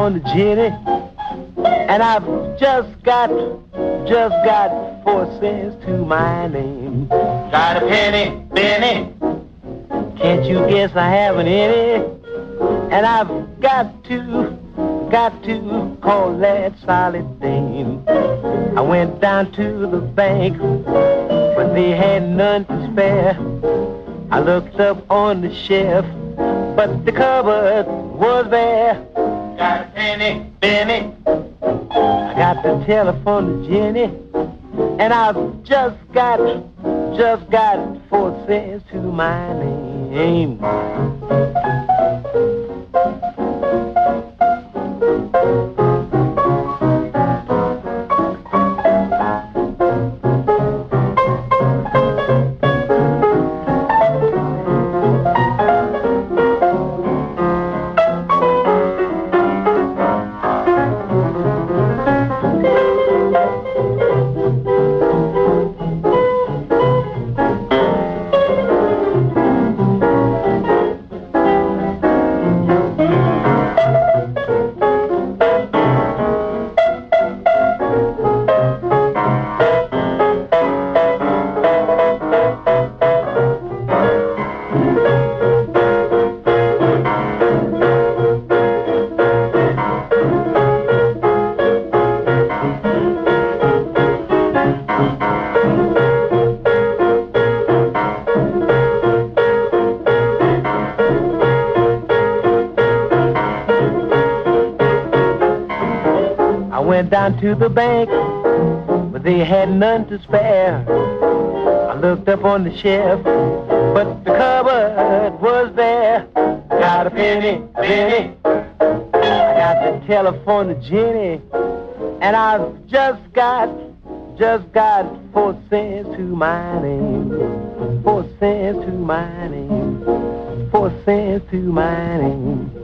telephone to Jenny, and I've just got 4 cents to my name. Got a penny, Benny? Can't you guess I haven't any? And I've got to call that solid dame. I went down to the bank, but they had none to spare. I looked up on the shelf, but the cupboard was bare. Got a penny, Benny? I got the telephone to Jenny, and I've just got 4 cents to my name. Down to the bank, but they had none to spare. I looked up on the shelf, but the cupboard was bare. Got a penny, Benny? I got the telephone to Jenny, and I've just got 4 cents to my name. 4 cents to my name. 4 cents to my name.